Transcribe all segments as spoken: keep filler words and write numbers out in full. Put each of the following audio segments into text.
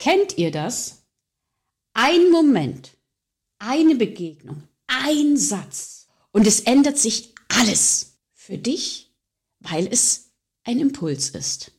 Kennt ihr das? Ein Moment, eine Begegnung, ein Satz und es ändert sich alles für dich, weil es ein Impuls ist.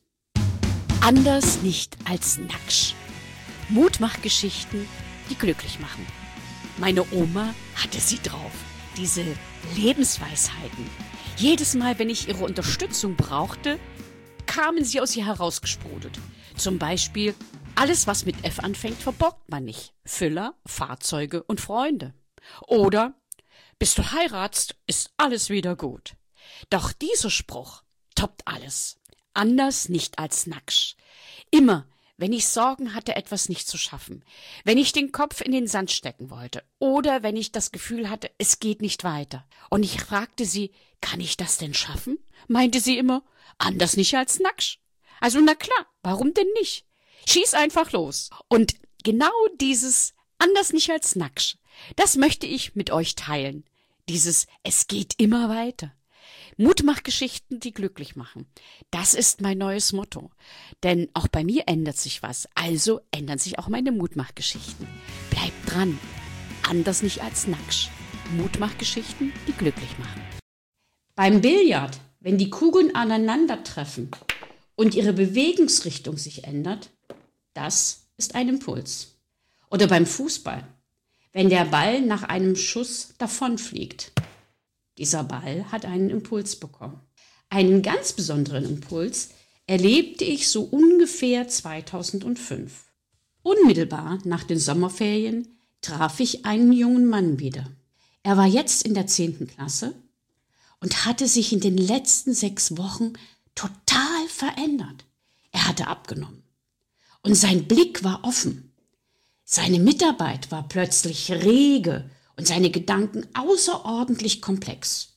Anders nicht als Nacksch. Mutmachgeschichten, die glücklich machen. Meine Oma hatte sie drauf, diese Lebensweisheiten. Jedes Mal, wenn ich ihre Unterstützung brauchte, kamen sie aus ihr herausgesprudelt. Zum Beispiel, alles, was mit F anfängt, verborgt man nicht. Füller, Fahrzeuge und Freunde. Oder, bis du heiratst, ist alles wieder gut. Doch dieser Spruch toppt alles. Anders nicht als Nacksch. Immer, wenn ich Sorgen hatte, etwas nicht zu schaffen, wenn ich den Kopf in den Sand stecken wollte oder wenn ich das Gefühl hatte, es geht nicht weiter. Und ich fragte sie, kann ich das denn schaffen? Meinte sie immer, anders nicht als Nacksch. Also na klar, warum denn nicht? Schieß einfach los. Und genau dieses anders nicht als Nacksch, das möchte ich mit euch teilen. Dieses es geht immer weiter. Mutmachgeschichten, die glücklich machen. Das ist mein neues Motto. Denn auch bei mir ändert sich was. Also ändern sich auch meine Mutmachgeschichten. Bleibt dran. Anders nicht als Nacksch. Mutmachgeschichten, die glücklich machen. Beim Billard, wenn die Kugeln aneinandertreffen und ihre Bewegungsrichtung sich ändert, das ist ein Impuls. Oder beim Fußball, wenn der Ball nach einem Schuss davonfliegt. Dieser Ball hat einen Impuls bekommen. Einen ganz besonderen Impuls erlebte ich so ungefähr zweitausendfünf. Unmittelbar nach den Sommerferien traf ich einen jungen Mann wieder. Er war jetzt in der zehnten Klasse und hatte sich in den letzten sechs Wochen total verändert. Er hatte abgenommen und sein Blick war offen. Seine Mitarbeit war plötzlich rege und seine Gedanken außerordentlich komplex.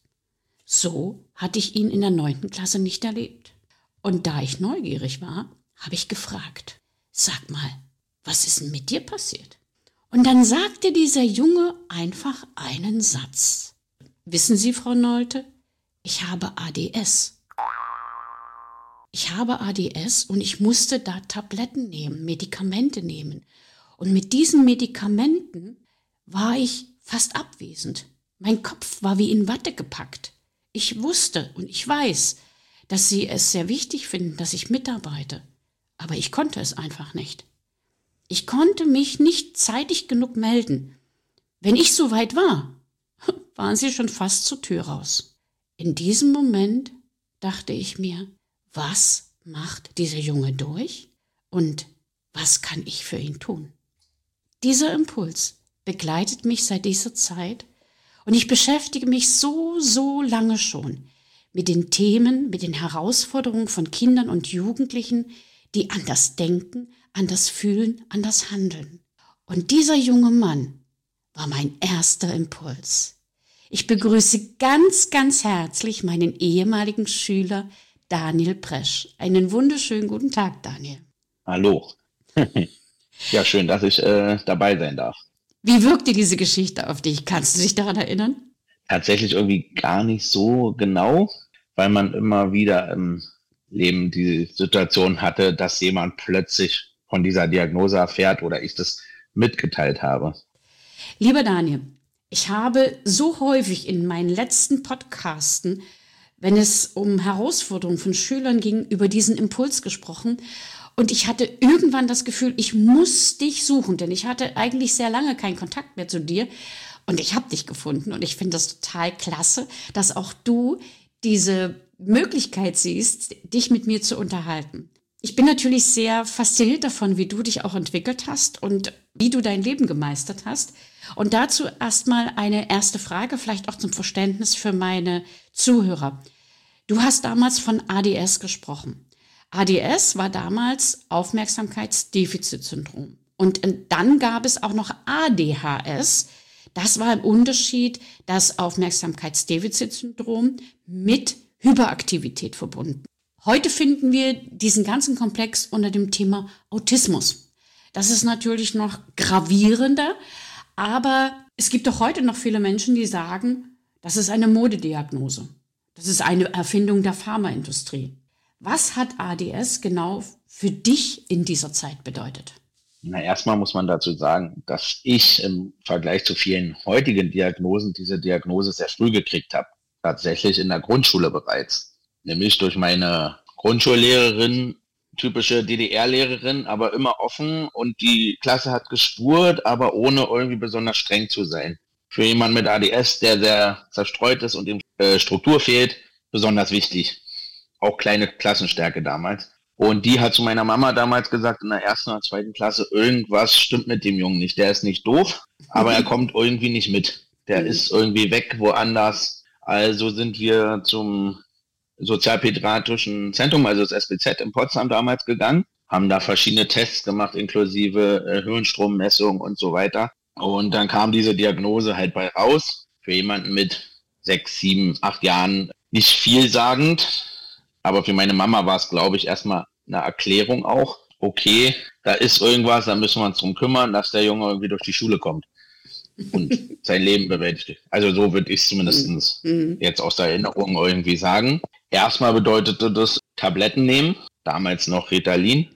So hatte ich ihn in der neunten Klasse nicht erlebt. Und da ich neugierig war, habe ich gefragt, sag mal, was ist denn mit dir passiert? Und dann sagte dieser Junge einfach einen Satz. Wissen Sie, Frau Nolte, ich habe A D S. Ich habe A D S und ich musste da Tabletten nehmen, Medikamente nehmen. Und mit diesen Medikamenten war ich fast abwesend. Mein Kopf war wie in Watte gepackt. Ich wusste und ich weiß, dass Sie es sehr wichtig finden, dass ich mitarbeite. Aber ich konnte es einfach nicht. Ich konnte mich nicht zeitig genug melden. Wenn ich so weit war, waren Sie schon fast zur Tür raus. In diesem Moment dachte ich mir, was macht dieser Junge durch und was kann ich für ihn tun? Dieser Impuls begleitet mich seit dieser Zeit und ich beschäftige mich so, so lange schon mit den Themen, mit den Herausforderungen von Kindern und Jugendlichen, die anders denken, anders fühlen, anders handeln. Und dieser junge Mann war mein erster Impuls. Ich begrüße ganz, ganz herzlich meinen ehemaligen Schüler Daniel Presch. Einen wunderschönen guten Tag, Daniel. Hallo. Ja, schön, dass ich äh, dabei sein darf. Wie wirkte diese Geschichte auf dich? Kannst du dich daran erinnern? Tatsächlich irgendwie gar nicht so genau, weil man immer wieder im Leben die Situation hatte, dass jemand plötzlich von dieser Diagnose erfährt oder ich das mitgeteilt habe. Lieber Daniel, ich habe so häufig in meinen letzten Podcasten, wenn es um Herausforderungen von Schülern ging, über diesen Impuls gesprochen. Und ich hatte irgendwann das Gefühl, ich muss dich suchen, denn ich hatte eigentlich sehr lange keinen Kontakt mehr zu dir. Und ich habe dich gefunden und ich finde das total klasse, dass auch du diese Möglichkeit siehst, dich mit mir zu unterhalten. Ich bin natürlich sehr fasziniert davon, wie du dich auch entwickelt hast und wie du dein Leben gemeistert hast. Und dazu erstmal eine erste Frage, vielleicht auch zum Verständnis für meine Zuhörer. Du hast damals von A D S gesprochen. A D S war damals Aufmerksamkeitsdefizitsyndrom. Und dann gab es auch noch A D H S. Das war im Unterschied das Aufmerksamkeitsdefizitsyndrom mit Hyperaktivität verbunden. Heute finden wir diesen ganzen Komplex unter dem Thema Autismus. Das ist natürlich noch gravierender, aber es gibt auch heute noch viele Menschen, die sagen, das ist eine Modediagnose. Das ist eine Erfindung der Pharmaindustrie. Was hat A D S genau für dich in dieser Zeit bedeutet? Na, erstmal muss man dazu sagen, dass ich im Vergleich zu vielen heutigen Diagnosen diese Diagnose sehr früh gekriegt habe. Tatsächlich in der Grundschule bereits. Nämlich durch meine Grundschullehrerin, typische D D R-Lehrerin, aber immer offen, und die Klasse hat gespurt, aber ohne irgendwie besonders streng zu sein. Für jemanden mit A D S, der sehr zerstreut ist und ihm äh, Struktur fehlt, besonders wichtig. Auch kleine Klassenstärke damals. Und die hat zu meiner Mama damals gesagt, in der ersten oder zweiten Klasse, irgendwas stimmt mit dem Jungen nicht. Der ist nicht doof, aber er kommt irgendwie nicht mit. Der mhm. ist irgendwie weg, woanders. Also sind wir zum Sozialpädiatrischen Zentrum, also das S B Z in Potsdam damals gegangen, haben da verschiedene Tests gemacht, inklusive äh, Hirnstrommessung und so weiter. Und dann kam diese Diagnose halt bei raus. Für jemanden mit sechs, sieben, acht Jahren nicht vielsagend. Aber für meine Mama war es, glaube ich, erstmal eine Erklärung auch. Okay, da ist irgendwas, da müssen wir uns drum kümmern, dass der Junge irgendwie durch die Schule kommt und sein Leben bewältigt. Also so würde ich es zumindest mhm. jetzt aus der Erinnerung irgendwie sagen. Erstmal bedeutete das Tabletten nehmen, damals noch Ritalin.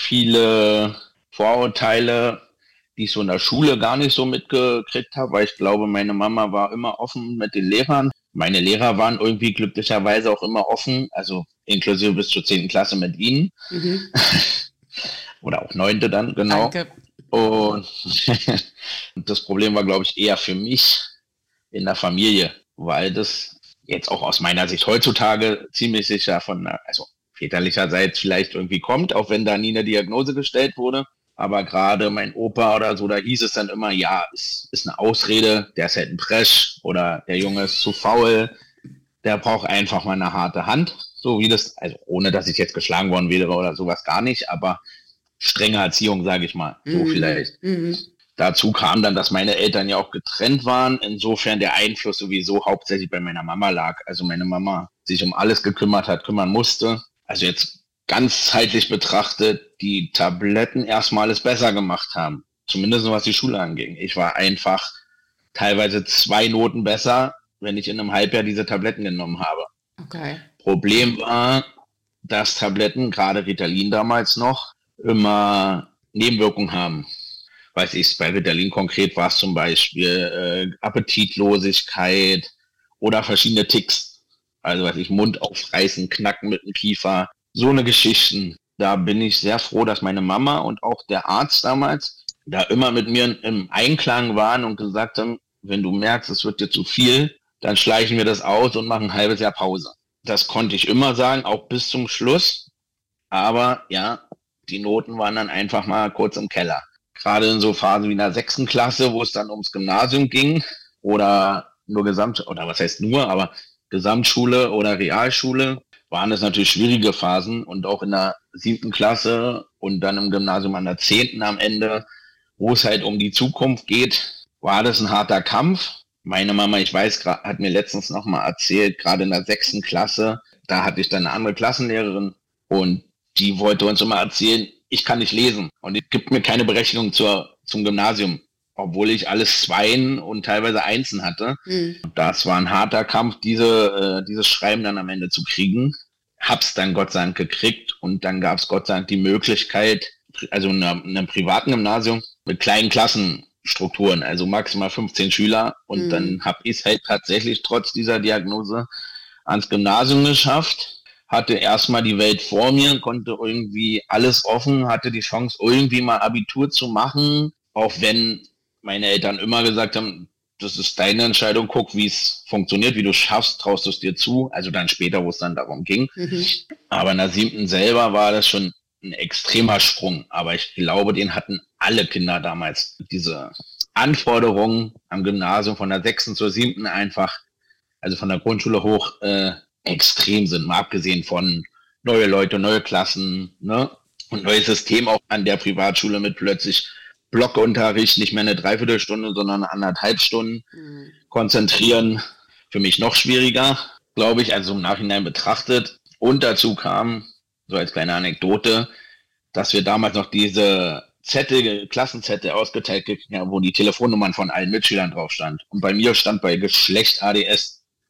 Viele Vorurteile, die ich so in der Schule gar nicht so mitgekriegt habe, weil ich glaube, meine Mama war immer offen mit den Lehrern. Meine Lehrer waren irgendwie glücklicherweise auch immer offen, also inklusive bis zur zehnten Klasse mit ihnen. Mhm. Oder auch neunte dann, genau. Danke. Und das Problem war, glaube ich, eher für mich in der Familie, weil das jetzt auch aus meiner Sicht heutzutage ziemlich sicher von, also väterlicherseits vielleicht irgendwie kommt, auch wenn da nie eine Diagnose gestellt wurde. Aber gerade mein Opa oder so, da hieß es dann immer, ja, ist, ist eine Ausrede, der ist halt ein Presch oder der Junge ist zu faul, der braucht einfach mal eine harte Hand. So wie das, also ohne dass ich jetzt geschlagen worden wäre oder sowas, gar nicht, aber strenge Erziehung, sage ich mal, so mhm. vielleicht. Mhm. Dazu kam dann, dass meine Eltern ja auch getrennt waren, insofern der Einfluss sowieso hauptsächlich bei meiner Mama lag. Also meine Mama sich um alles gekümmert hat, kümmern musste. Also jetzt ganzheitlich betrachtet, die Tabletten erstmal es besser gemacht haben. Zumindest was die Schule anging. Ich war einfach teilweise zwei Noten besser, wenn ich in einem Halbjahr diese Tabletten genommen habe. Okay. Problem war, dass Tabletten, gerade Ritalin damals noch, immer Nebenwirkungen haben. Weiß ich, bei Ritalin konkret war es zum Beispiel äh, Appetitlosigkeit oder verschiedene Ticks. Also weiß ich, Mund aufreißen, knacken mit dem Kiefer. So eine Geschichten. Da bin ich sehr froh, dass meine Mama und auch der Arzt damals da immer mit mir im Einklang waren und gesagt haben, wenn du merkst, es wird dir zu viel, dann schleichen wir das aus und machen ein halbes Jahr Pause. Das konnte ich immer sagen, auch bis zum Schluss. Aber ja, die Noten waren dann einfach mal kurz im Keller. Gerade in so Phasen wie in der sechsten Klasse, wo es dann ums Gymnasium ging oder nur Gesamt, oder was heißt nur, aber Gesamtschule oder Realschule, waren es natürlich schwierige Phasen, und auch in der siebten Klasse und dann im Gymnasium an der zehnten am Ende, wo es halt um die Zukunft geht, war das ein harter Kampf. Meine Mama, ich weiß, hat mir letztens noch mal erzählt, gerade in der sechsten Klasse, da hatte ich dann eine andere Klassenlehrerin und die wollte uns immer erzählen, ich kann nicht lesen und die gibt mir keine Berechnung zur, zum Gymnasium, obwohl ich alles Zweien und teilweise Einsen hatte. Mhm. Das war ein harter Kampf, diese, äh, dieses Schreiben dann am Ende zu kriegen. Hab's dann Gott sei Dank gekriegt, und dann gab es Gott sei Dank die Möglichkeit, also in einem, in einem privaten Gymnasium mit kleinen Klassenstrukturen, also maximal fünfzehn Schüler, und mhm. dann habe ich es halt tatsächlich trotz dieser Diagnose ans Gymnasium geschafft. Hatte erstmal die Welt vor mir, konnte irgendwie alles offen, hatte die Chance, irgendwie mal Abitur zu machen, auch wenn meine Eltern immer gesagt haben, das ist deine Entscheidung, guck, wie es funktioniert, wie du schaffst, traust du es dir zu. Also dann später, wo es dann darum ging. Mhm. Aber in der siebten selber war das schon ein extremer Sprung. Aber ich glaube, den hatten alle Kinder damals. Diese Anforderungen am Gymnasium von der sechsten zur siebten einfach, also von der Grundschule hoch, äh, extrem sind, mal abgesehen von neue Leute, neue Klassen, ne? Und neues System auch an der Privatschule mit plötzlich Blockunterricht, nicht mehr eine Dreiviertelstunde, sondern eine anderthalb Stunden mhm. konzentrieren. Für mich noch schwieriger, glaube ich, also im Nachhinein betrachtet. Und dazu kam, so als kleine Anekdote, dass wir damals noch diese Zettel, Klassenzettel ausgeteilt gekriegt haben, wo die Telefonnummern von allen Mitschülern drauf stand. Und bei mir stand bei Geschlecht A D S.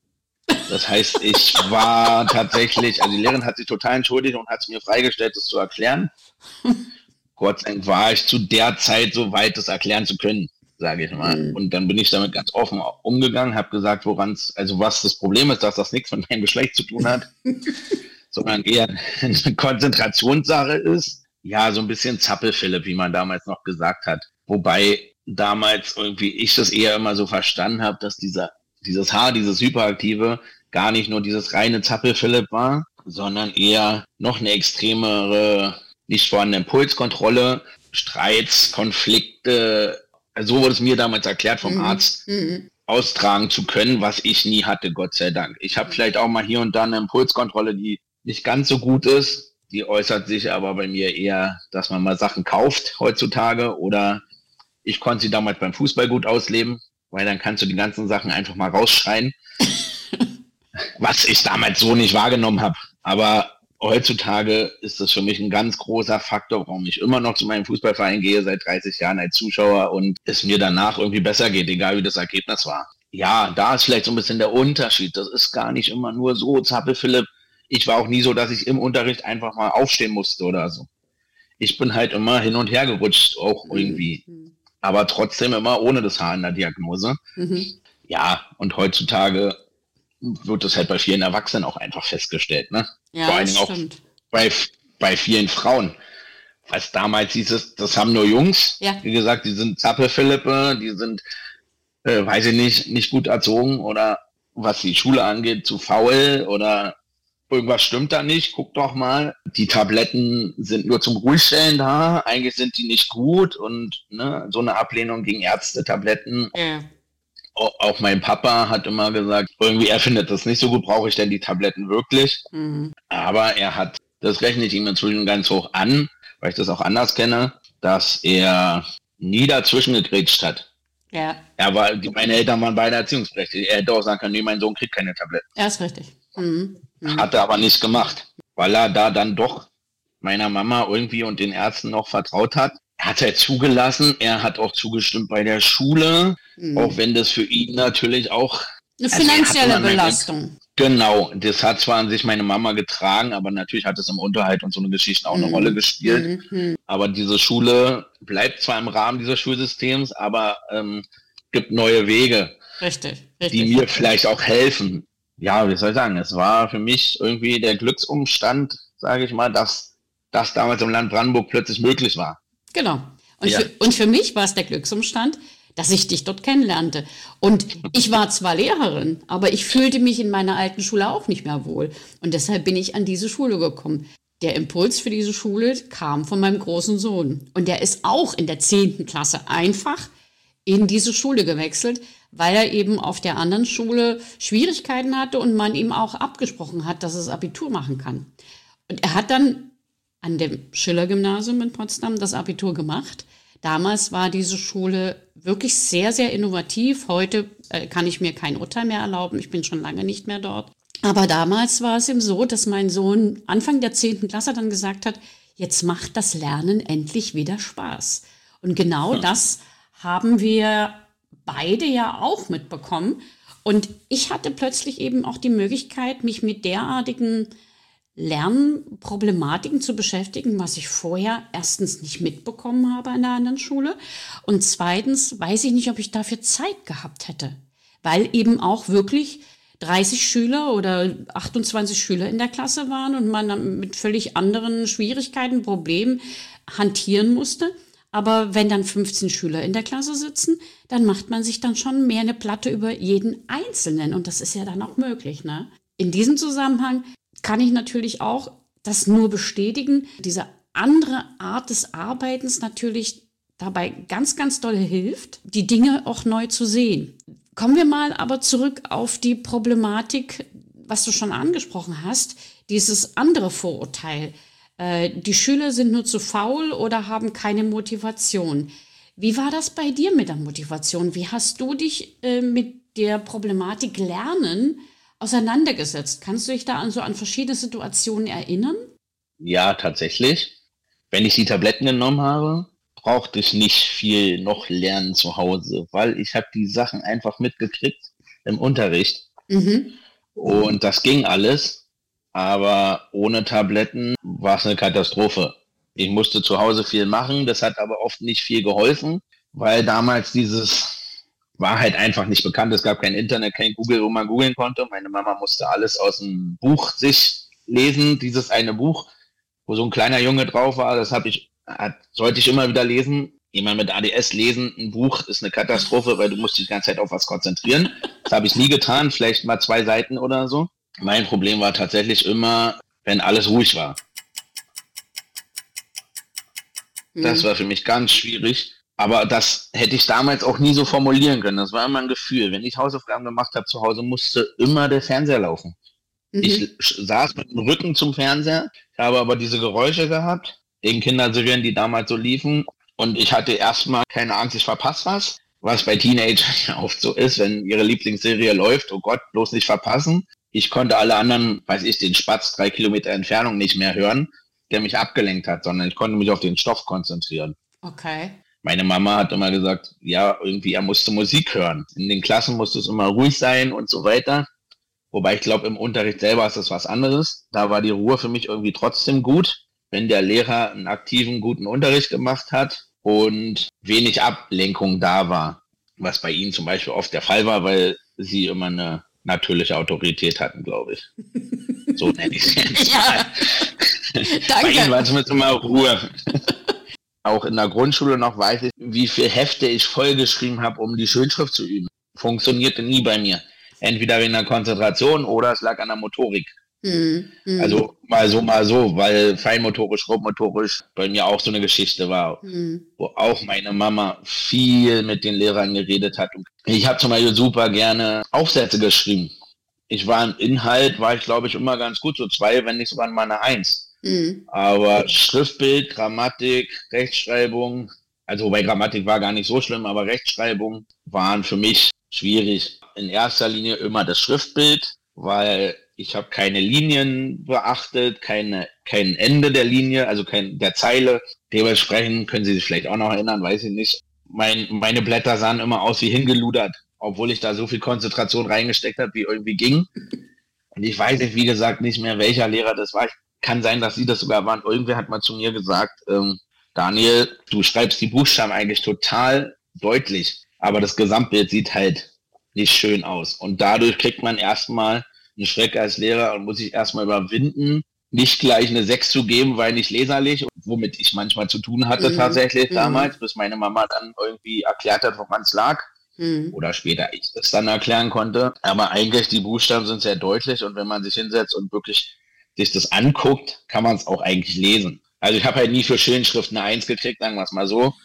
Das heißt, ich war tatsächlich, also die Lehrerin hat sich total entschuldigt und hat es mir freigestellt, das zu erklären. Gott sei Dank war ich zu der Zeit so weit, das erklären zu können, sage ich mal. Mhm. Und dann bin ich damit ganz offen umgegangen, habe gesagt, woran es, also was das Problem ist, dass das nichts mit meinem Geschlecht zu tun hat, sondern eher eine Konzentrationssache ist. Ja, so ein bisschen Zappel-Philipp, wie man damals noch gesagt hat. Wobei damals irgendwie ich das eher immer so verstanden habe, dass dieser, dieses Haar, dieses Hyperaktive, gar nicht nur dieses reine Zappel-Philipp war, sondern eher noch eine extremere, nicht vorhandene Impulskontrolle, Streits, Konflikte, so wurde es mir damals erklärt vom mhm. Arzt, mhm. austragen zu können, was ich nie hatte, Gott sei Dank. Ich habe vielleicht auch mal hier und da eine Impulskontrolle, die nicht ganz so gut ist. Die äußert sich aber bei mir eher, dass man mal Sachen kauft heutzutage, oder ich konnte sie damals beim Fußball gut ausleben, weil dann kannst du die ganzen Sachen einfach mal rausschreien, was ich damals so nicht wahrgenommen habe. Aber heutzutage ist das für mich ein ganz großer Faktor, warum ich immer noch zu meinem Fußballverein gehe, seit dreißig Jahren als Zuschauer, und es mir danach irgendwie besser geht, egal wie das Ergebnis war. Ja, da ist vielleicht so ein bisschen der Unterschied. Das ist gar nicht immer nur so, Zappel-Philipp. Ich war auch nie so, dass ich im Unterricht einfach mal aufstehen musste oder so. Ich bin halt immer hin und her gerutscht, auch irgendwie. Mhm. Aber trotzdem immer ohne das Haar in der Diagnose. Mhm. Ja, und heutzutage wird das halt bei vielen Erwachsenen auch einfach festgestellt, ne? Ja, vor allen Dingen auch bei, bei vielen Frauen. Was damals hieß es, das haben nur Jungs. Ja. Wie gesagt, die sind Zappel-Philippe, die sind, äh, weiß ich nicht, nicht gut erzogen, oder was die Schule angeht, zu faul, oder irgendwas stimmt da nicht, guck doch mal. Die Tabletten sind nur zum Ruhigstellen da, eigentlich sind die nicht gut, und ne, so eine Ablehnung gegen Ärzte-Tabletten. Ja. Auch mein Papa hat immer gesagt, irgendwie er findet das nicht so gut, brauche ich denn die Tabletten wirklich? Mhm. Aber er hat, das rechne ich ihm inzwischen ganz hoch an, weil ich das auch anders kenne, dass er nie dazwischen gegrätscht hat. Ja. Er war, meine Eltern waren beide erziehungsberechtigt. Er hätte auch sagen können, nee, mein Sohn kriegt keine Tabletten. Er ist richtig. Mhm. Mhm. Hat er aber nicht gemacht, weil er da dann doch meiner Mama irgendwie und den Ärzten noch vertraut hat. Er hat halt zugelassen, er hat auch zugestimmt bei der Schule, mhm. auch wenn das für ihn natürlich auch eine finanzielle also Belastung. Genau, das hat zwar an sich meine Mama getragen, aber natürlich hat es im Unterhalt und so eine Geschichte auch mhm. eine Rolle gespielt. Mhm. Aber diese Schule bleibt zwar im Rahmen dieses Schulsystems, aber ähm, gibt neue Wege, richtig, richtig, die mir vielleicht auch helfen. Ja, wie soll ich sagen, es war für mich irgendwie der Glücksumstand, sage ich mal, dass das damals im Land Brandenburg plötzlich möglich war. Genau. Und, ja. für, und für mich war es der Glücksumstand, dass ich dich dort kennenlernte. Und ich war zwar Lehrerin, aber ich fühlte mich in meiner alten Schule auch nicht mehr wohl. Und deshalb bin ich an diese Schule gekommen. Der Impuls für diese Schule kam von meinem großen Sohn. Und der ist auch in der zehnten Klasse einfach in diese Schule gewechselt, weil er eben auf der anderen Schule Schwierigkeiten hatte und man ihm auch abgesprochen hat, dass er das Abitur machen kann. Und er hat dann an dem Schiller-Gymnasium in Potsdam das Abitur gemacht. Damals war diese Schule wirklich sehr, sehr innovativ. Heute äh, kann ich mir kein Urteil mehr erlauben. Ich bin schon lange nicht mehr dort. Aber damals war es eben so, dass mein Sohn Anfang der zehnten Klasse dann gesagt hat, jetzt macht das Lernen endlich wieder Spaß. Und genau ja. das haben wir beide ja auch mitbekommen. Und ich hatte plötzlich eben auch die Möglichkeit, mich mit derartigen Lernproblematiken zu beschäftigen, was ich vorher erstens nicht mitbekommen habe an der anderen Schule, und zweitens weiß ich nicht, ob ich dafür Zeit gehabt hätte, weil eben auch wirklich dreißig Schüler oder achtundzwanzig Schüler in der Klasse waren und man mit völlig anderen Schwierigkeiten, Problemen hantieren musste. Aber wenn dann fünfzehn Schüler in der Klasse sitzen, dann macht man sich dann schon mehr eine Platte über jeden Einzelnen, und das ist ja dann auch möglich, ne? In diesem Zusammenhang kann ich natürlich auch das nur bestätigen, diese andere Art des Arbeitens natürlich dabei ganz, ganz doll hilft, die Dinge auch neu zu sehen. Kommen wir mal aber zurück auf die Problematik, was du schon angesprochen hast, dieses andere Vorurteil. Äh, die Schüler sind nur zu faul oder haben keine Motivation. Wie war das bei dir mit der Motivation? Wie hast du dich äh, mit der Problematik Lernen auseinandergesetzt? Kannst du dich da an so an verschiedene Situationen erinnern? Ja, tatsächlich. Wenn ich die Tabletten genommen habe, brauchte ich nicht viel noch lernen zu Hause, weil ich habe die Sachen einfach mitgekriegt im Unterricht. Mhm. Und das ging alles, aber ohne Tabletten war es eine Katastrophe. Ich musste zu Hause viel machen, das hat aber oft nicht viel geholfen, weil damals dieses war halt einfach nicht bekannt. Es gab kein Internet, kein Google, wo man googeln konnte. Meine Mama musste alles aus dem Buch sich lesen, dieses eine Buch, wo so ein kleiner Junge drauf war. Das habe ich, hat, sollte ich immer wieder lesen. Jemand mit A D S lesen, ein Buch ist eine Katastrophe, weil du musst dich die ganze Zeit auf was konzentrieren. Das habe ich nie getan, vielleicht mal zwei Seiten oder so. Mein Problem war tatsächlich immer, wenn alles ruhig war. Das war für mich ganz schwierig. Aber das hätte ich damals auch nie so formulieren können. Das war immer ein Gefühl. Wenn ich Hausaufgaben gemacht habe zu Hause, musste immer der Fernseher laufen. Mhm. Ich saß mit dem Rücken zum Fernseher, habe aber diese Geräusche gehabt, den Kinderserien, die damals so liefen. Und ich hatte erstmal keine Angst, ich verpasse was. Was bei Teenagern ja oft so ist, wenn ihre Lieblingsserie läuft, oh Gott, bloß nicht verpassen. Ich konnte alle anderen, weiß ich, den Spatz drei Kilometer Entfernung nicht mehr hören, der mich abgelenkt hat, sondern ich konnte mich auf den Stoff konzentrieren. Okay. Meine Mama hat immer gesagt, ja, irgendwie, er musste Musik hören. In den Klassen musste es immer ruhig sein und so weiter. Wobei ich glaube, im Unterricht selber ist das was anderes. Da war die Ruhe für mich irgendwie trotzdem gut, wenn der Lehrer einen aktiven, guten Unterricht gemacht hat und wenig Ablenkung da war. Was bei ihnen zum Beispiel oft der Fall war, weil sie immer eine natürliche Autorität hatten, glaube ich. So nenne ich es jetzt mal. Danke. Bei ihnen war zumindest immer Ruhe. Auch in der Grundschule noch weiß ich, wie viele Hefte ich vollgeschrieben habe, um die Schönschrift zu üben. Funktionierte nie bei mir. Entweder wegen der Konzentration oder es lag an der Motorik. Mhm. Also mal so, mal so, weil feinmotorisch, grobmotorisch bei mir auch so eine Geschichte war, mhm. wo auch meine Mama viel mit den Lehrern geredet hat. Ich habe zum Beispiel super gerne Aufsätze geschrieben. Ich war im Inhalt, war ich glaube ich immer ganz gut, so zwei, wenn nicht sogar mal eine Eins. Mhm. Aber Schriftbild, Grammatik, Rechtschreibung, also wobei Grammatik war gar nicht so schlimm, aber Rechtschreibung waren für mich schwierig. In erster Linie immer das Schriftbild, weil ich habe keine Linien beachtet, keine, kein Ende der Linie, also kein der Zeile. Dementsprechend können Sie sich vielleicht auch noch erinnern, weiß ich nicht. Mein, meine Blätter sahen immer aus wie hingeludert, obwohl ich da so viel Konzentration reingesteckt habe, wie irgendwie ging. Und ich weiß nicht, wie gesagt, nicht mehr, welcher Lehrer das war. Ich kann sein, dass Sie das sogar waren. Irgendwer hat mal zu mir gesagt, ähm, Daniel, du schreibst die Buchstaben eigentlich total deutlich, aber das Gesamtbild sieht halt nicht schön aus. Und dadurch kriegt man erstmal einen Schreck als Lehrer und muss sich erstmal überwinden, nicht gleich eine sechs zu geben, weil nicht leserlich, womit ich manchmal zu tun hatte mhm. tatsächlich mhm. damals, bis meine Mama dann irgendwie erklärt hat, woran es lag. Mhm. Oder später ich das dann erklären konnte. Aber eigentlich, die Buchstaben sind sehr deutlich und wenn man sich hinsetzt und wirklich sich das anguckt, kann man es auch eigentlich lesen. Also ich habe halt nie für Schönschrift eine Eins gekriegt, sagen wir es mal so.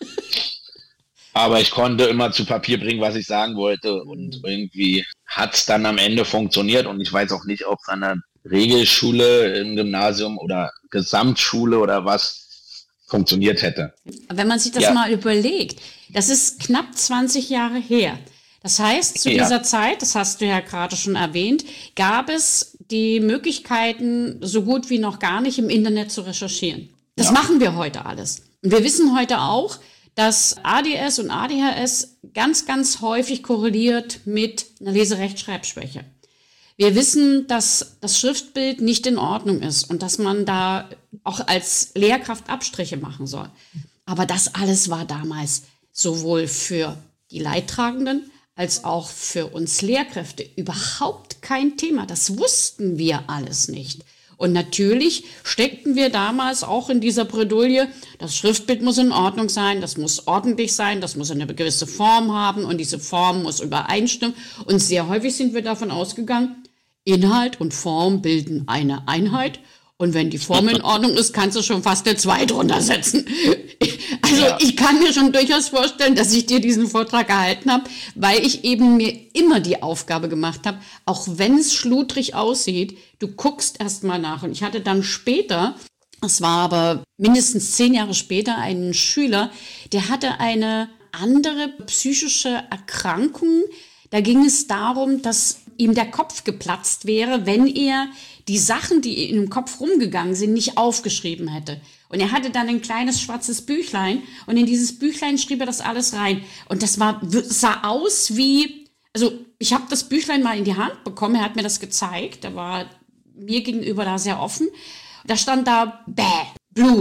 Aber ich konnte immer zu Papier bringen, was ich sagen wollte. Und irgendwie hat es dann am Ende funktioniert. Und ich weiß auch nicht, ob es an der Regelschule im Gymnasium oder Gesamtschule oder was funktioniert hätte. Wenn man sich das ja. mal überlegt, das ist knapp zwanzig Jahre her. Das heißt, zu ja. dieser Zeit, das hast du ja gerade schon erwähnt, gab es die Möglichkeiten, so gut wie noch gar nicht im Internet zu recherchieren. Das ja. machen wir heute alles. Und wir wissen heute auch, dass A D S und A D H S ganz, ganz häufig korreliert mit einer Leserechtschreibschwäche. Wir wissen, dass das Schriftbild nicht in Ordnung ist und dass man da auch als Lehrkraft Abstriche machen soll. Aber das alles war damals sowohl für die Leidtragenden als auch für uns Lehrkräfte überhaupt kein Thema. Das wussten wir alles nicht. Und natürlich steckten wir damals auch in dieser Bredouille, das Schriftbild muss in Ordnung sein, das muss ordentlich sein, das muss eine gewisse Form haben und diese Form muss übereinstimmen. Und sehr häufig sind wir davon ausgegangen, Inhalt und Form bilden eine Einheit. Und wenn die Form in Ordnung ist, kannst du schon fast eine zwei drunter setzen. Also ja. ich kann mir schon durchaus vorstellen, dass ich dir diesen Vortrag gehalten habe, weil ich eben mir immer die Aufgabe gemacht habe, auch wenn es schludrig aussieht, du guckst erst mal nach. Und ich hatte dann später, es war aber mindestens zehn Jahre später, einen Schüler, der hatte eine andere psychische Erkrankung. Da ging es darum, dass ihm der Kopf geplatzt wäre, wenn er die Sachen, die in dem Kopf rumgegangen sind, nicht aufgeschrieben hätte. Und er hatte dann ein kleines schwarzes Büchlein und in dieses Büchlein schrieb er das alles rein. Und das war, sah aus wie, also ich habe das Büchlein mal in die Hand bekommen, er hat mir das gezeigt, er war mir gegenüber da sehr offen. Da stand da, bäh, Blut.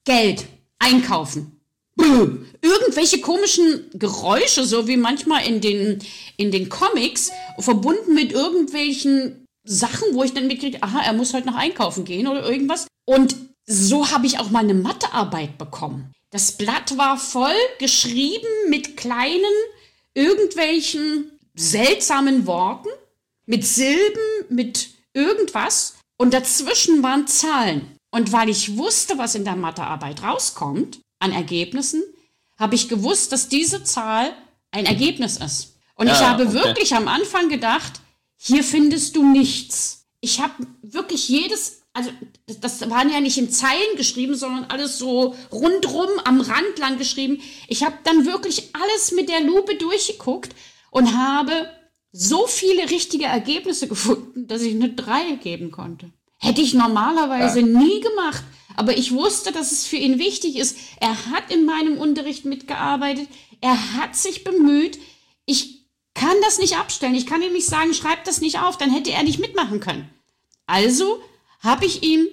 Geld, einkaufen. Bäh. Irgendwelche komischen Geräusche, so wie manchmal in den, in den Comics, verbunden mit irgendwelchen Sachen, wo ich dann mitkriege, aha, er muss heute noch einkaufen gehen oder irgendwas. Und so habe ich auch mal eine Mathearbeit bekommen. Das Blatt war voll geschrieben mit kleinen, irgendwelchen seltsamen Worten, mit Silben, mit irgendwas. Und dazwischen waren Zahlen. Und weil ich wusste, was in der Mathearbeit rauskommt, an Ergebnissen, habe ich gewusst, dass diese Zahl ein Ergebnis ist. Und ja, ich habe okay. wirklich am Anfang gedacht, hier findest du nichts. Ich habe wirklich jedes, also das, das waren ja nicht in Zeilen geschrieben, sondern alles so rundrum am Rand lang geschrieben. Ich habe dann wirklich alles mit der Lupe durchgeguckt und habe so viele richtige Ergebnisse gefunden, dass ich eine drei geben konnte. Hätte ich normalerweise ja. nie gemacht. Aber ich wusste, dass es für ihn wichtig ist. Er hat in meinem Unterricht mitgearbeitet. Er hat sich bemüht. Ich kann das nicht abstellen. Ich kann ihm nicht sagen, schreib das nicht auf. Dann hätte er nicht mitmachen können. Also habe ich ihm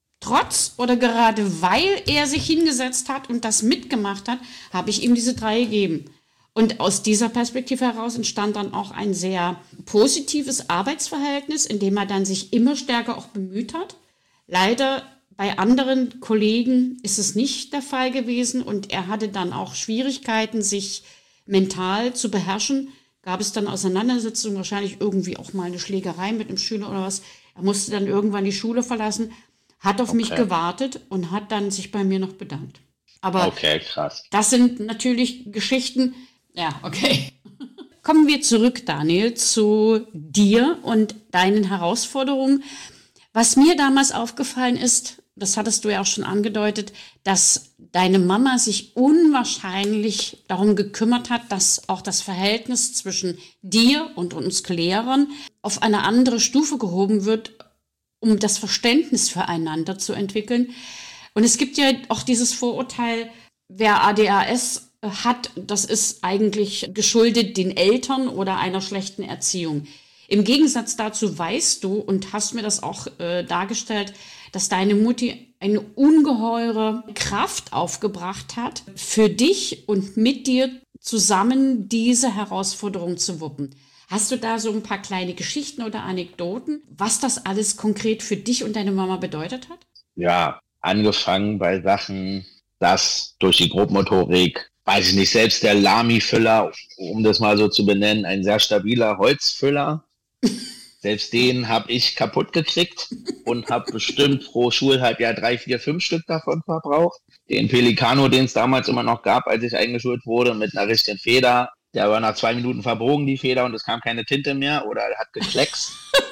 trotz oder gerade weil er sich hingesetzt hat und das mitgemacht hat, habe ich ihm diese drei gegeben. Und aus dieser Perspektive heraus entstand dann auch ein sehr positives Arbeitsverhältnis, in dem er dann sich immer stärker auch bemüht hat. Leider bei anderen Kollegen ist es nicht der Fall gewesen und er hatte dann auch Schwierigkeiten, sich mental zu beherrschen. Gab es dann Auseinandersetzungen, wahrscheinlich irgendwie auch mal eine Schlägerei mit einem Schüler oder was. Er musste dann irgendwann die Schule verlassen, hat auf okay. mich gewartet und hat dann sich bei mir noch bedankt. Aber okay, krass. Das sind natürlich Geschichten. Ja, okay. Kommen wir zurück, Daniel, zu dir und deinen Herausforderungen. Was mir damals aufgefallen ist, das hattest du ja auch schon angedeutet, dass deine Mama sich unwahrscheinlich darum gekümmert hat, dass auch das Verhältnis zwischen dir und uns Lehrern auf eine andere Stufe gehoben wird, um das Verständnis füreinander zu entwickeln. Und es gibt ja auch dieses Vorurteil, wer A D H S hat, das ist eigentlich geschuldet den Eltern oder einer schlechten Erziehung. Im Gegensatz dazu weißt du und hast mir das auch äh, dargestellt, dass deine Mutti eine ungeheure Kraft aufgebracht hat, für dich und mit dir zusammen diese Herausforderung zu wuppen. Hast du da so ein paar kleine Geschichten oder Anekdoten, was das alles konkret für dich und deine Mama bedeutet hat? Ja, angefangen bei Sachen, dass durch die Grobmotorik, weiß ich nicht, selbst der Lamy-Füller, um das mal so zu benennen, ein sehr stabiler Holzfüller, selbst den habe ich kaputt gekriegt und habe bestimmt pro Schulhalbjahr drei, vier, fünf Stück davon verbraucht. Den Pelicano, den es damals immer noch gab, als ich eingeschult wurde, mit einer richtigen Feder, der war nach zwei Minuten verbogen, die Feder, und es kam keine Tinte mehr oder hat gekleckst.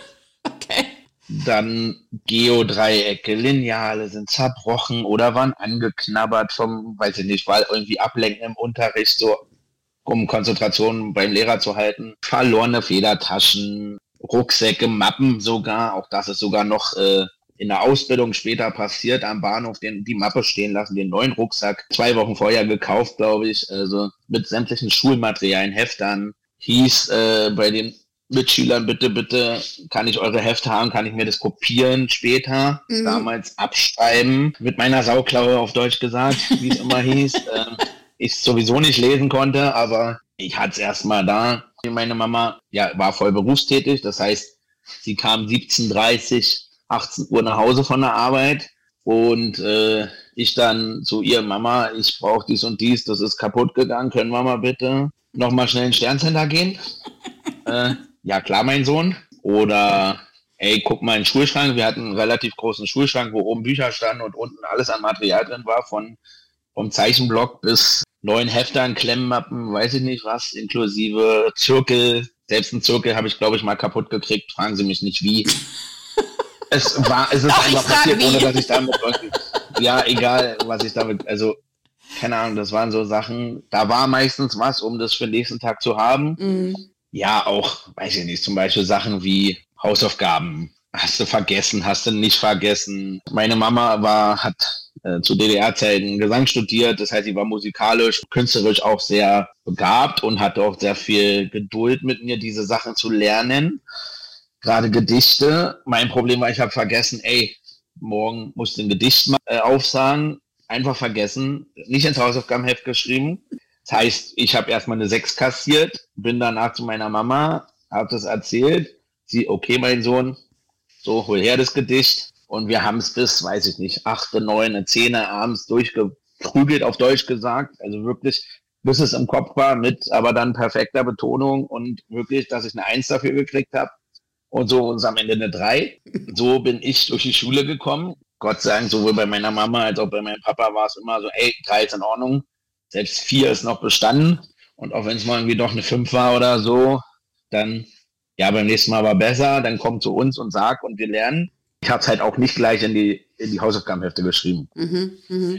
Okay. Dann Geodreiecke, Lineale sind zerbrochen oder waren angeknabbert vom, weiß ich nicht, weil irgendwie ablenken im Unterricht, so um Konzentration beim Lehrer zu halten. Verlorene Federtaschen, Rucksäcke, Mappen sogar, auch das ist sogar noch äh, in der Ausbildung später passiert, am Bahnhof den, die Mappe stehen lassen, den neuen Rucksack, zwei Wochen vorher gekauft, glaube ich, also mit sämtlichen Schulmaterialien, Heftern, hieß äh, bei den Mitschülern, bitte, bitte, kann ich eure Hefte haben, kann ich mir das kopieren später, mhm. damals abschreiben, mit meiner Sauklaue auf Deutsch gesagt, wie es immer hieß, ähm, ich sowieso nicht lesen konnte, aber ich hatte es erstmal da. Meine Mama ja, war voll berufstätig, das heißt, sie kam siebzehn Uhr dreißig, achtzehn Uhr nach Hause von der Arbeit und äh, ich dann zu ihr, Mama, ich brauche dies und dies, das ist kaputt gegangen, können wir mal bitte nochmal schnell in den Sterncenter gehen? äh, ja klar, mein Sohn. Oder ey, guck mal in den Schulschrank, wir hatten einen relativ großen Schulschrank, wo oben Bücher standen und unten alles an Material drin war, von vom Zeichenblock bis neuen Heftern, Klemmmappen, weiß ich nicht was, inklusive Zirkel. Selbst einen Zirkel habe ich, glaube ich, mal kaputt gekriegt. Fragen Sie mich nicht, wie. Es war, es ist Doch, einfach passiert, wie. Ohne dass ich damit irgendwie, ja, egal, was ich damit, also, keine Ahnung, das waren so Sachen, da war meistens was, um das für den nächsten Tag zu haben. Mhm. Ja, auch, weiß ich nicht, zum Beispiel Sachen wie Hausaufgaben. Hast du vergessen, hast du nicht vergessen. Meine Mama war, hat äh, zu D D R-Zeiten Gesang studiert, das heißt, sie war musikalisch, künstlerisch auch sehr begabt und hatte auch sehr viel Geduld mit mir, diese Sachen zu lernen. Gerade Gedichte. Mein Problem war, ich habe vergessen, ey, morgen musst du ein Gedicht mal, äh, aufsagen. einfach vergessen, nicht ins Hausaufgabenheft geschrieben. Das heißt, ich habe erstmal eine sechs kassiert, bin danach zu meiner Mama, habe das erzählt. Sie, okay, mein Sohn, so, hol her das Gedicht. Und wir haben es bis, weiß ich nicht, achte, neune, zehne abends durchgeprügelt, auf Deutsch gesagt. Also wirklich, bis es im Kopf war, mit aber dann perfekter Betonung und wirklich, dass ich eine Eins dafür gekriegt habe. Und so ist am Ende eine drei. So bin ich durch die Schule gekommen. Gott sei Dank, sowohl bei meiner Mama als auch bei meinem Papa war es immer so, ey, drei ist in Ordnung. Selbst vier ist noch bestanden. Und auch wenn es mal irgendwie doch eine fünf war oder so, dann, ja, beim nächsten Mal war besser, dann komm zu uns und sag und wir lernen. Ich habe es halt auch nicht gleich in die, in die Hausaufgabenhefte geschrieben. Mhm, mh.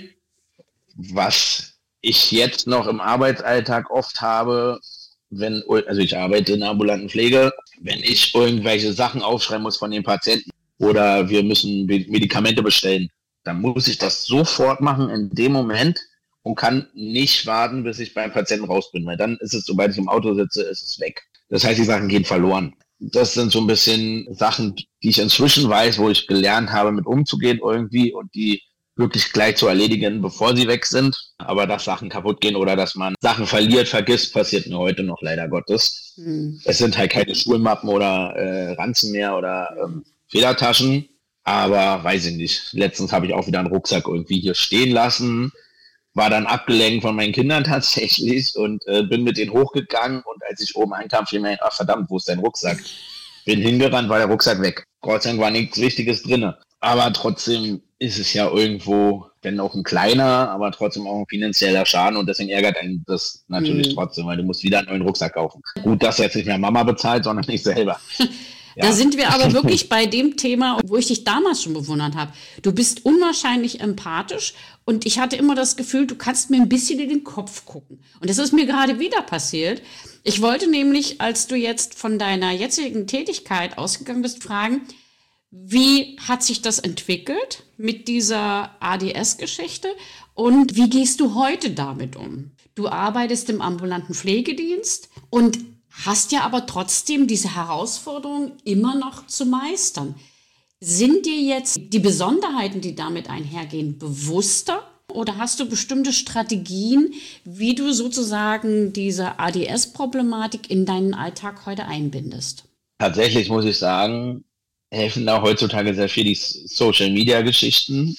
Was ich jetzt noch im Arbeitsalltag oft habe, wenn, also ich arbeite in der ambulanten Pflege, wenn ich irgendwelche Sachen aufschreiben muss von den Patienten oder wir müssen Medikamente bestellen, dann muss ich das sofort machen in dem Moment und kann nicht warten, bis ich beim Patienten raus bin, weil dann ist es, sobald ich im Auto sitze, ist es weg. Das heißt, die Sachen gehen verloren. Das sind so ein bisschen Sachen, die ich inzwischen weiß, wo ich gelernt habe, mit umzugehen irgendwie und die wirklich gleich zu erledigen, bevor sie weg sind. Aber dass Sachen kaputt gehen oder dass man Sachen verliert, vergisst, passiert mir heute noch leider Gottes. Mhm. Es sind halt keine Schulmappen oder äh, Ranzen mehr oder ähm, Federtaschen. Aber weiß ich nicht. Letztens habe ich auch wieder einen Rucksack irgendwie hier stehen lassen. War dann abgelenkt von meinen Kindern tatsächlich und äh, bin mit denen hochgegangen. Und als ich oben einkam, fiel mir ein, ach verdammt, wo ist dein Rucksack? Bin hingerannt, war der Rucksack weg. Gott sei Dank war nichts Wichtiges drin. Aber trotzdem ist es ja irgendwo, wenn auch ein kleiner, aber trotzdem auch ein finanzieller Schaden und deswegen ärgert einen das natürlich mhm. trotzdem, weil du musst wieder einen neuen Rucksack kaufen. Gut, dass jetzt nicht mehr Mama bezahlt, sondern ich selber. Ja. Da sind wir aber wirklich bei dem Thema, wo ich dich damals schon bewundert habe. Du bist unwahrscheinlich empathisch und ich hatte immer das Gefühl, du kannst mir ein bisschen in den Kopf gucken. Und das ist mir gerade wieder passiert. Ich wollte nämlich, als du jetzt von deiner jetzigen Tätigkeit ausgegangen bist, fragen, wie hat sich das entwickelt mit dieser A D S-Geschichte und wie gehst du heute damit um? Du arbeitest im ambulanten Pflegedienst und hast ja aber trotzdem diese Herausforderung immer noch zu meistern. Sind dir jetzt die Besonderheiten, die damit einhergehen, bewusster? Oder hast du bestimmte Strategien, wie du sozusagen diese A D S-Problematik in deinen Alltag heute einbindest? Tatsächlich muss ich sagen, helfen da heutzutage sehr viel die Social-Media-Geschichten,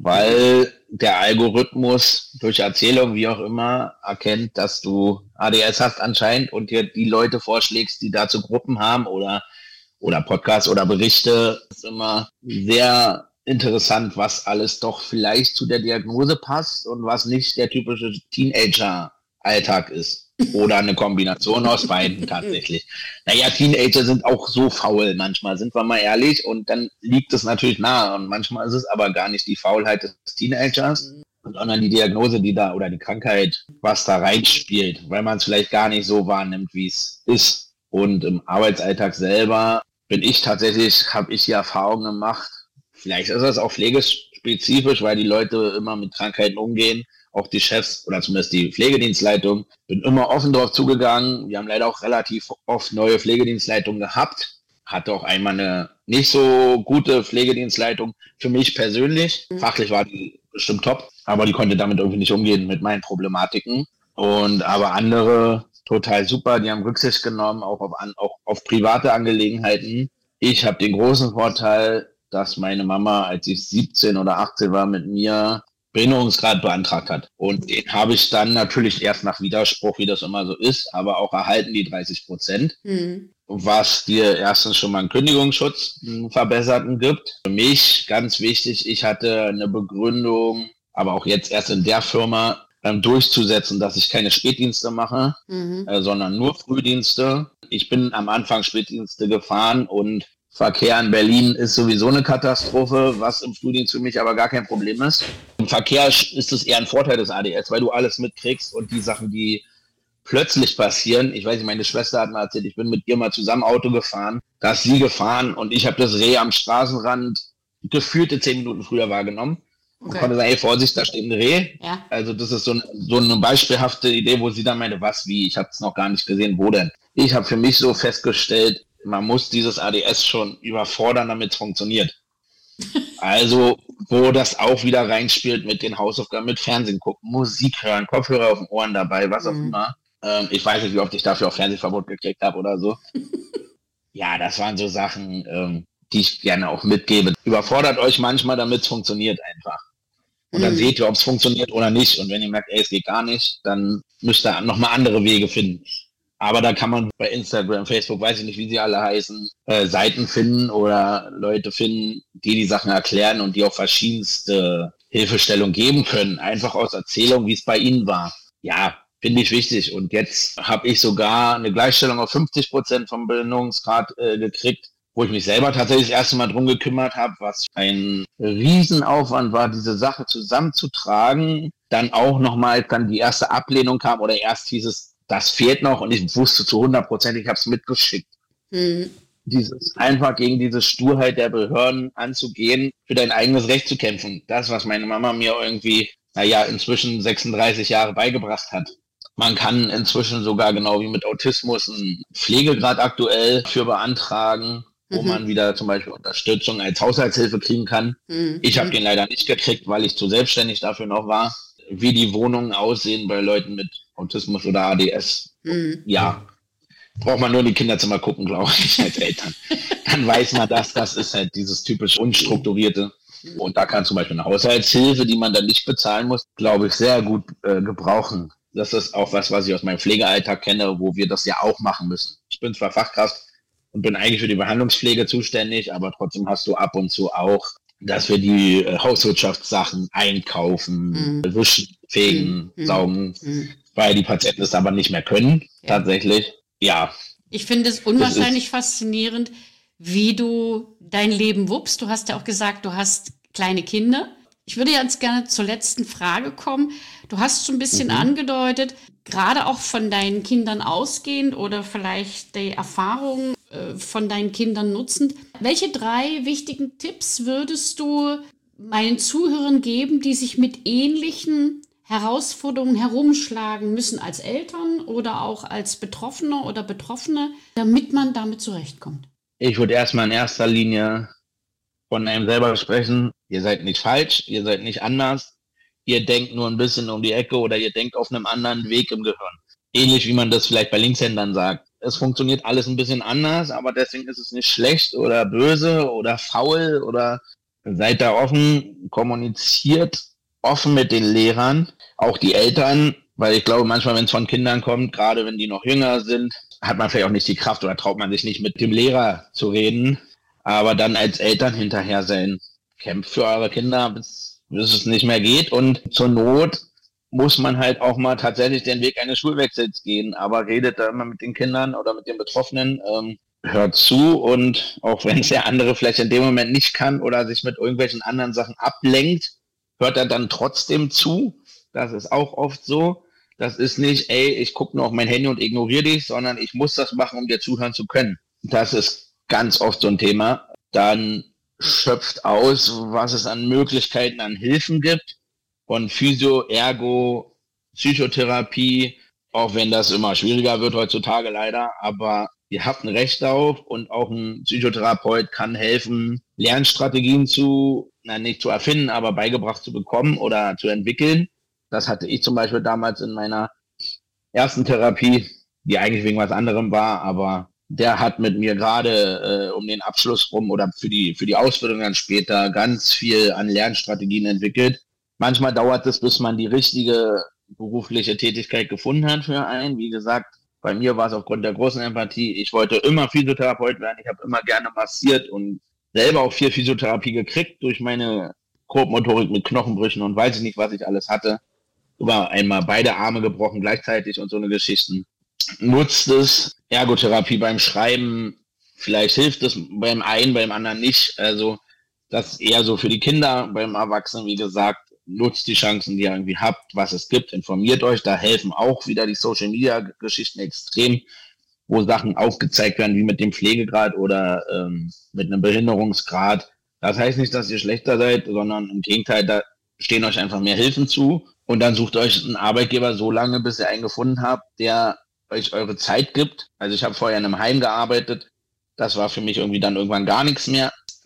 weil der Algorithmus durch Erzählung, wie auch immer, erkennt, dass du A D S hast anscheinend und dir die Leute vorschlägst, die dazu Gruppen haben oder, oder Podcasts oder Berichte. Das ist immer sehr interessant, was alles doch vielleicht zu der Diagnose passt und was nicht der typische Teenager-Alltag ist. Oder eine Kombination aus beiden tatsächlich. Naja, Teenager sind auch so faul manchmal, sind wir mal ehrlich. Und dann liegt es natürlich nahe. Und manchmal ist es aber gar nicht die Faulheit des Teenagers, sondern die Diagnose, die da oder die Krankheit, was da reinspielt, weil man es vielleicht gar nicht so wahrnimmt, wie es ist. Und im Arbeitsalltag selber bin ich tatsächlich, habe ich die Erfahrung gemacht, vielleicht ist das auch pflegespezifisch, weil die Leute immer mit Krankheiten umgehen, auch die Chefs oder zumindest die Pflegedienstleitung, bin immer offen drauf zugegangen. Wir haben leider auch relativ oft neue Pflegedienstleitungen gehabt. Hatte auch einmal eine nicht so gute Pflegedienstleitung für mich persönlich. Fachlich war die bestimmt top, aber die konnte damit irgendwie nicht umgehen mit meinen Problematiken. Und aber andere total super, die haben Rücksicht genommen, auch auf, auch auf private Angelegenheiten. Ich habe den großen Vorteil, dass meine Mama, als ich siebzehn oder achtzehn war, mit mir Behinderungsgrad beantragt hat. Und den habe ich dann natürlich erst nach Widerspruch, wie das immer so ist, aber auch erhalten, die dreißig Prozent, mhm. was dir erstens schon mal einen Kündigungsschutz, einen verbesserten gibt. Für mich ganz wichtig, ich hatte eine Begründung, aber auch jetzt erst in der Firma, ähm, durchzusetzen, dass ich keine Spätdienste mache, mhm. äh, sondern nur Frühdienste. Ich bin am Anfang Spätdienste gefahren und Verkehr in Berlin ist sowieso eine Katastrophe, was im Frühdienst für mich aber gar kein Problem ist. Im Verkehr ist es eher ein Vorteil des A D S, weil du alles mitkriegst und die Sachen, die plötzlich passieren. Ich weiß nicht, meine Schwester hat mal erzählt, ich bin mit ihr mal zusammen Auto gefahren, da ist sie gefahren und ich habe das Reh am Straßenrand gefühlte zehn Minuten früher wahrgenommen. Okay. Und konnte sagen, hey, Vorsicht, da steht ein Reh. Ja. Also das ist so, ein, so eine beispielhafte Idee, wo sie dann meinte, was, wie, ich habe es noch gar nicht gesehen, wo denn? Ich habe für mich so festgestellt, man muss dieses A D S schon überfordern, damit es funktioniert. Also, wo das auch wieder reinspielt mit den Hausaufgaben, mit Fernsehen gucken, Musik hören, Kopfhörer auf den Ohren dabei, was auch Mhm. immer. Ähm, ich weiß nicht, wie oft ich dafür auch Fernsehverbot gekriegt habe oder so. Ja, das waren so Sachen, ähm, die ich gerne auch mitgebe. Überfordert euch manchmal, damit es funktioniert einfach. Und dann Mhm. seht ihr, ob es funktioniert oder nicht. Und wenn ihr merkt, ey, es geht gar nicht, dann müsst ihr nochmal andere Wege finden. Aber da kann man bei Instagram, Facebook, weiß ich nicht, wie sie alle heißen, äh, Seiten finden oder Leute finden, die die Sachen erklären und die auch verschiedenste Hilfestellung geben können. Einfach aus Erzählung, wie es bei ihnen war. Ja, finde ich wichtig. Und jetzt habe ich sogar eine Gleichstellung auf fünfzig Prozent vom Bildungsgrad äh, gekriegt, wo ich mich selber tatsächlich das erste Mal drum gekümmert habe, was ein Riesenaufwand war, diese Sache zusammenzutragen. Dann auch nochmal, als dann die erste Ablehnung kam oder erst hieß es, das fehlt noch und ich wusste zu hundert Prozent, ich habe es mitgeschickt. Mhm. Dieses einfach gegen diese Sturheit der Behörden anzugehen, für dein eigenes Recht zu kämpfen. Das, was meine Mama mir irgendwie, naja, inzwischen sechsunddreißig Jahre beigebracht hat. Man kann inzwischen sogar genau wie mit Autismus einen Pflegegrad aktuell für beantragen, wo Mhm. man wieder zum Beispiel Unterstützung als Haushaltshilfe kriegen kann. Mhm. Ich habe den leider nicht gekriegt, weil ich zu selbstständig dafür noch war. Wie die Wohnungen aussehen bei Leuten mit Autismus oder A D S, Mhm. ja, braucht man nur in die Kinderzimmer gucken, glaube ich, als Eltern. Dann weiß man das, das ist halt dieses typisch Unstrukturierte. Und da kann zum Beispiel eine Haushaltshilfe, die man dann nicht bezahlen muss, glaube ich, sehr gut äh, gebrauchen. Das ist auch was, was ich aus meinem Pflegealltag kenne, wo wir das ja auch machen müssen. Ich bin zwar Fachkraft und bin eigentlich für die Behandlungspflege zuständig, aber trotzdem hast du ab und zu auch, dass wir die äh, Hauswirtschaftssachen einkaufen, Mhm. wischen, fegen, Mhm. saugen, Mhm. weil die Patienten es aber nicht mehr können, Ja. tatsächlich. Ja, Ich finde es unwahrscheinlich faszinierend, wie du dein Leben wuppst. Du hast ja auch gesagt, du hast kleine Kinder. Ich würde jetzt gerne zur letzten Frage kommen. Du hast schon ein bisschen Mhm. angedeutet, gerade auch von deinen Kindern ausgehend oder vielleicht die Erfahrungen äh, von deinen Kindern nutzend. Welche drei wichtigen Tipps würdest du meinen Zuhörern geben, die sich mit ähnlichen Herausforderungen herumschlagen müssen als Eltern oder auch als Betroffener oder Betroffene, damit man damit zurechtkommt? ich würde erstmal in erster Linie von einem selber sprechen. Ihr seid nicht falsch, ihr seid nicht anders. Ihr denkt nur ein bisschen um die Ecke oder ihr denkt auf einem anderen Weg im Gehirn. Ähnlich wie man das vielleicht bei Linkshändern sagt. Es funktioniert alles ein bisschen anders, aber deswegen ist es nicht schlecht oder böse oder faul oder seid da offen, kommuniziert offen mit den Lehrern, auch die Eltern, weil ich glaube, manchmal, wenn es von Kindern kommt, gerade wenn die noch jünger sind, hat man vielleicht auch nicht die Kraft oder traut man sich nicht mit dem Lehrer zu reden. Aber dann als Eltern hinterher sein, kämpft für eure Kinder, bis, bis es nicht mehr geht. Und zur Not muss man halt auch mal tatsächlich den Weg eines Schulwechsels gehen. Aber redet da immer mit den Kindern oder mit den Betroffenen, ähm, hört zu. Und auch wenn es der andere vielleicht in dem Moment nicht kann oder sich mit irgendwelchen anderen Sachen ablenkt, hört er dann trotzdem zu. Das ist auch oft so. Das ist nicht, ey, ich gucke nur auf mein Handy und ignoriere dich, sondern ich muss das machen, um dir zuhören zu können. Das ist ganz oft so ein Thema. Dann schöpft aus, was es an Möglichkeiten, an Hilfen gibt. Von Physio, Ergo, Psychotherapie, auch wenn das immer schwieriger wird heutzutage leider. Aber ihr habt ein Recht darauf und auch ein Psychotherapeut kann helfen, Lernstrategien zu, na nicht zu erfinden, aber beigebracht zu bekommen oder zu entwickeln. Das hatte ich zum Beispiel damals in meiner ersten Therapie, die eigentlich wegen was anderem war, aber der hat mit mir gerade äh, um den Abschluss rum oder für die, für die Ausbildung dann später ganz viel an Lernstrategien entwickelt. Manchmal dauert es, bis man die richtige berufliche Tätigkeit gefunden hat für einen. Wie gesagt, bei mir war es aufgrund der großen Empathie. Ich wollte immer Physiotherapeut werden. Ich habe immer gerne massiert und selber auch viel Physiotherapie gekriegt durch meine Grobmotorik mit Knochenbrüchen und weiß ich nicht, was ich alles hatte. Über einmal beide Arme gebrochen gleichzeitig und so eine Geschichten. Nutzt es, Ergotherapie beim Schreiben, vielleicht hilft es beim einen, beim anderen nicht. Also das ist eher so für die Kinder, beim Erwachsenen, wie gesagt, nutzt die Chancen, die ihr irgendwie habt, was es gibt, informiert euch, da helfen auch wieder die Social-Media-Geschichten extrem, wo Sachen aufgezeigt werden, wie mit dem Pflegegrad oder ähm, mit einem Behinderungsgrad. Das heißt nicht, dass ihr schlechter seid, sondern im Gegenteil, da stehen euch einfach mehr Hilfen zu und dann sucht euch einen Arbeitgeber so lange, bis ihr einen gefunden habt, der euch eure Zeit gibt. Also ich habe vorher in einem Heim gearbeitet, das war für mich irgendwie dann irgendwann gar nichts mehr.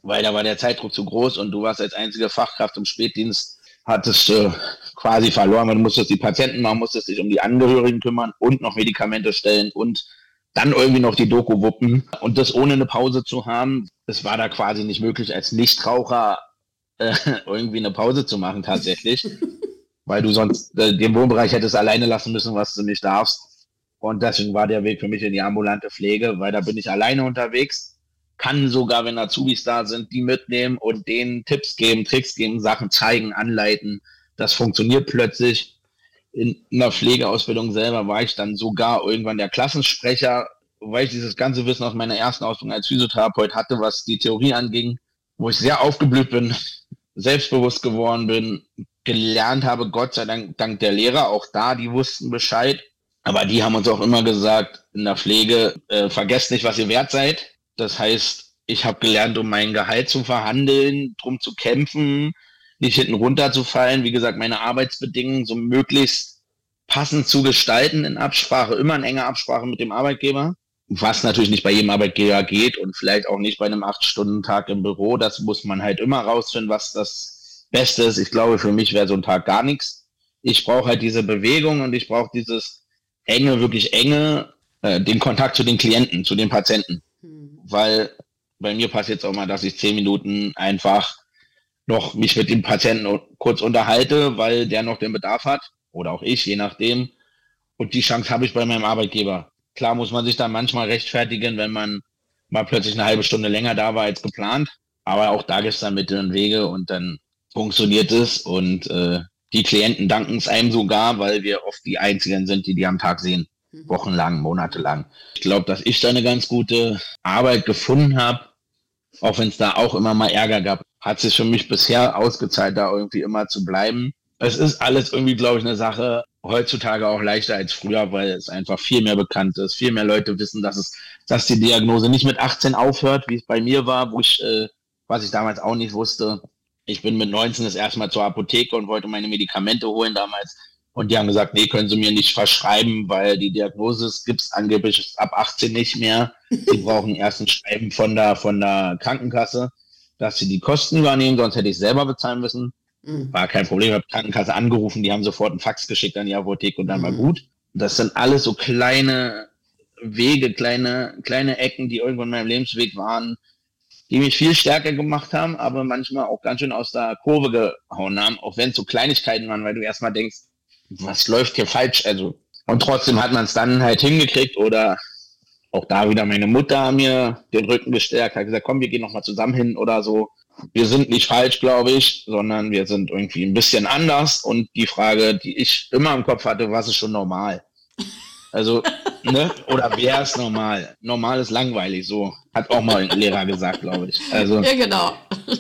weil da war der Zeitdruck zu groß und du warst als einzige Fachkraft im Spätdienst, hattest äh, quasi verloren, weil du musstest die Patienten machen, musstest dich um die Angehörigen kümmern und noch Medikamente stellen und dann irgendwie noch die Doku wuppen und das ohne eine Pause zu haben, das war da quasi nicht möglich, als Nichtraucher äh, irgendwie eine Pause zu machen tatsächlich, weil du sonst äh, den Wohnbereich hättest alleine lassen müssen, was du nicht darfst. Und deswegen war der Weg für mich in die ambulante Pflege, weil da bin ich alleine unterwegs, kann sogar, wenn Azubis da sind, die mitnehmen und denen Tipps geben, Tricks geben, Sachen zeigen, anleiten. Das funktioniert plötzlich. In einer Pflegeausbildung selber war ich dann sogar irgendwann der Klassensprecher, weil ich dieses ganze Wissen aus meiner ersten Ausbildung als Physiotherapeut hatte, was die Theorie anging, wo ich sehr aufgeblüht bin, selbstbewusst geworden bin, gelernt habe, Gott sei Dank, dank der Lehrer, auch da, die wussten Bescheid. Aber die haben uns auch immer gesagt, in der Pflege, äh, vergesst nicht, was ihr wert seid. Das heißt, ich habe gelernt, um mein Gehalt zu verhandeln, drum zu kämpfen, nicht hinten runterzufallen. Wie gesagt, meine Arbeitsbedingungen so möglichst passend zu gestalten in Absprache, immer in enger Absprache mit dem Arbeitgeber. Was natürlich nicht bei jedem Arbeitgeber geht und vielleicht auch nicht bei einem acht-Stunden-Tag im Büro. Das muss man halt immer rausfinden, was das Beste ist. Ich glaube, für mich wäre so ein Tag gar nichts. Ich brauche halt diese Bewegung und ich brauche dieses enge, wirklich enge, äh, den Kontakt zu den Klienten, zu den Patienten. Hm. Weil bei mir passiert es auch mal, dass ich zehn Minuten einfach noch mich mit dem Patienten kurz unterhalte, weil der noch den Bedarf hat. Oder auch ich, je nachdem. Und die Chance habe ich bei meinem Arbeitgeber. Klar muss man sich dann manchmal rechtfertigen, wenn man mal plötzlich eine halbe Stunde länger da war als geplant. Aber auch da gibt es dann Mittel und Wege und dann funktioniert es. Und äh, die Klienten danken es einem sogar, weil wir oft die Einzigen sind, die die am Tag sehen. Wochenlang, monatelang. Ich glaube, dass ich da eine ganz gute Arbeit gefunden habe. Auch wenn es da auch immer mal Ärger gab, hat sich für mich bisher ausgezahlt, da irgendwie immer zu bleiben. Es ist alles irgendwie, glaube ich, eine Sache, heutzutage auch leichter als früher, weil es einfach viel mehr bekannt ist. Viel mehr Leute wissen, dass es, dass die Diagnose nicht mit achtzehn aufhört, wie es bei mir war, wo ich, äh, was ich damals auch nicht wusste. Ich bin mit neunzehn das erste Mal zur Apotheke und wollte meine Medikamente holen damals. Und die haben gesagt, nee, können Sie mir nicht verschreiben, weil die Diagnose gibt es angeblich ab achtzehn nicht mehr. Sie brauchen erst ein Schreiben von der, von der Krankenkasse, dass sie die Kosten übernehmen, sonst hätte ich selber bezahlen müssen. War kein Problem, ich habe die Krankenkasse angerufen, die haben sofort einen Fax geschickt an die Apotheke und dann war gut. Das sind alles so kleine Wege, kleine, kleine Ecken, die irgendwann in meinem Lebensweg waren, die mich viel stärker gemacht haben, aber manchmal auch ganz schön aus der Kurve gehauen haben, auch wenn es so Kleinigkeiten waren, weil du erstmal denkst, was läuft hier falsch? Also, und trotzdem hat man es dann halt hingekriegt oder auch da wieder meine Mutter mir den Rücken gestärkt, hat gesagt, komm, wir gehen nochmal zusammen hin oder so. Wir sind nicht falsch, glaube ich, sondern wir sind irgendwie ein bisschen anders und die Frage, die ich immer im Kopf hatte, was ist schon normal? Also, ne? Oder wer ist normal? Normal ist langweilig, so. Hat auch mal ein Lehrer gesagt, glaube ich. Also, ja, genau.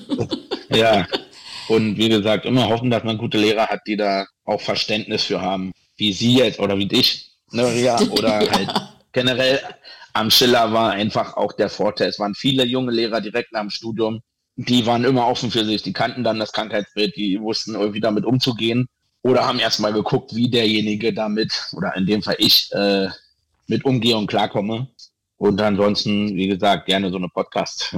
Ja. Und wie gesagt, immer hoffen, dass man gute Lehrer hat, die da auch Verständnis für haben, wie sie jetzt oder wie dich, ne, ja, oder ja. Halt generell am Schiller war einfach auch der Vorteil. Es waren viele junge Lehrer direkt nach dem Studium, die waren immer offen für sich, die kannten dann das Krankheitsbild, die wussten irgendwie damit umzugehen oder haben erstmal geguckt, wie derjenige damit, oder in dem Fall ich, äh, mit umgehe und klarkomme. Und ansonsten, wie gesagt, gerne so eine Podcast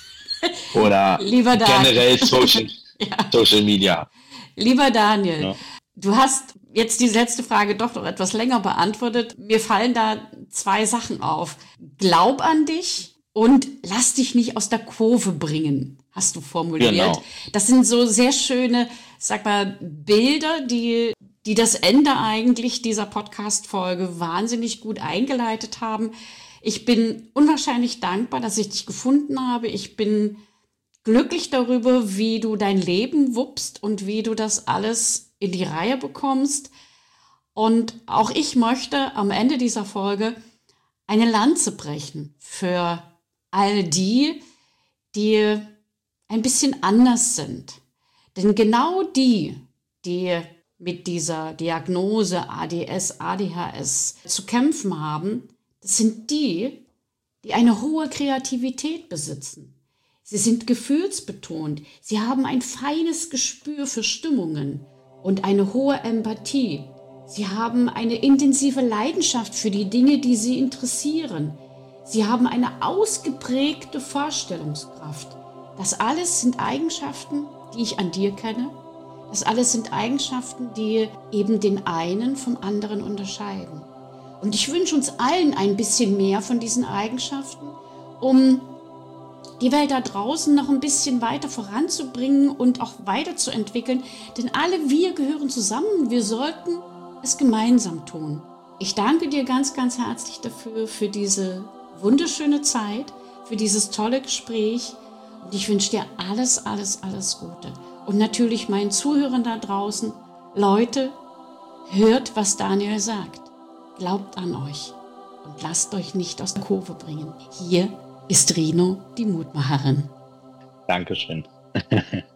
oder Lieber generell Social Ja. Social Media. Lieber Daniel, ja. Du hast jetzt die letzte Frage doch noch etwas länger beantwortet. Mir fallen da zwei Sachen auf. Glaub an dich und lass dich nicht aus der Kurve bringen, hast du formuliert. Genau. Das sind so sehr schöne, sag mal, Bilder, die, die das Ende eigentlich dieser Podcast-Folge wahnsinnig gut eingeleitet haben. Ich bin unwahrscheinlich dankbar, dass ich dich gefunden habe. Ich bin glücklich darüber, wie du dein Leben wuppst und wie du das alles in die Reihe bekommst. Und auch ich möchte am Ende dieser Folge eine Lanze brechen für all die, die ein bisschen anders sind. Denn genau die, die mit dieser Diagnose A D S, A D H S zu kämpfen haben, das sind die, die eine hohe Kreativität besitzen. Sie sind gefühlsbetont, sie haben ein feines Gespür für Stimmungen und eine hohe Empathie. Sie haben eine intensive Leidenschaft für die Dinge, die sie interessieren. Sie haben eine ausgeprägte Vorstellungskraft. Das alles sind Eigenschaften, die ich an dir kenne. Das alles sind Eigenschaften, die eben den einen vom anderen unterscheiden. Und ich wünsche uns allen ein bisschen mehr von diesen Eigenschaften, um die Welt da draußen noch ein bisschen weiter voranzubringen und auch weiterzuentwickeln. Denn alle wir gehören zusammen. Wir sollten es gemeinsam tun. Ich danke dir ganz, ganz herzlich dafür, für diese wunderschöne Zeit, für dieses tolle Gespräch. Und ich wünsche dir alles, alles, alles Gute. Und natürlich meinen Zuhörern da draußen, Leute, hört, was Daniel sagt. Glaubt an euch und lasst euch nicht aus der Kurve bringen. Hier ist Rino, die Mutmacherin. Dankeschön.